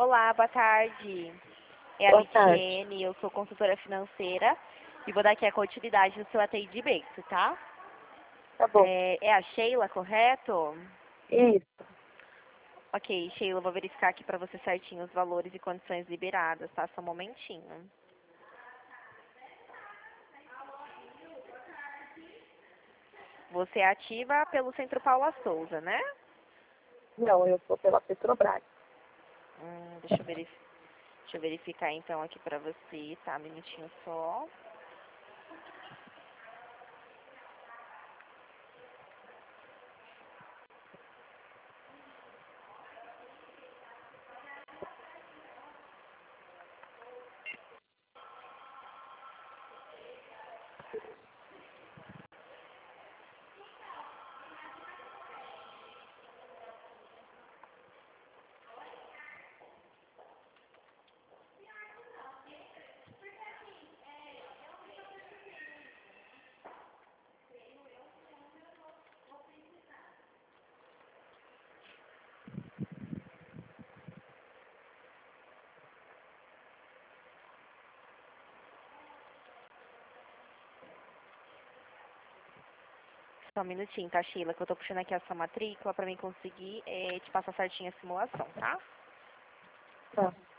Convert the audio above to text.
Olá, boa tarde. É a Boa tarde. Litiene, eu sou consultora financeira e vou dar aqui a continuidade no seu atendimento, tá? Tá bom. É a Sheila, correto? Isso. Ok, Sheila, eu vou verificar aqui para você certinho os valores e condições liberadas, tá? Só um momentinho. Você é ativa pelo Centro Paula Souza, né? Não, eu sou pela Petrobras. Deixa eu verificar então aqui para você, tá? Um minutinho só. Só um minutinho, tá, Sheila? Que eu tô puxando aqui a sua matrícula para mim conseguir te passar certinho a simulação, tá? Tá.